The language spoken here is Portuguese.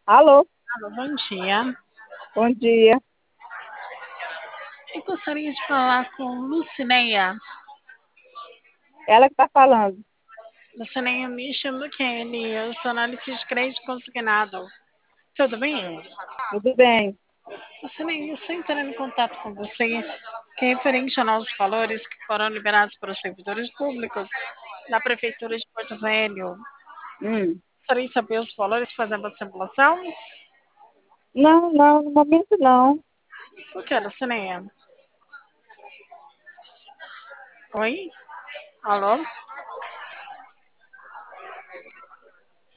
Alô, Alô, bom dia. bom dia. Eu gostaria de falar com Lucineia. Ela que está falando. Lucineia, me chamo Kelly. Eu sou analista de crédito consignado. Tudo bem? Tudo bem? Lucineia, eu estou entrando em contato com você, que é referente a novos valores que foram liberados para os servidores públicos da Prefeitura de Porto Velho. Hum. Gostaria de saber os valores, fazer uma simulação? Não, não, no momento não. O que, Lucineia? Oi? Alô?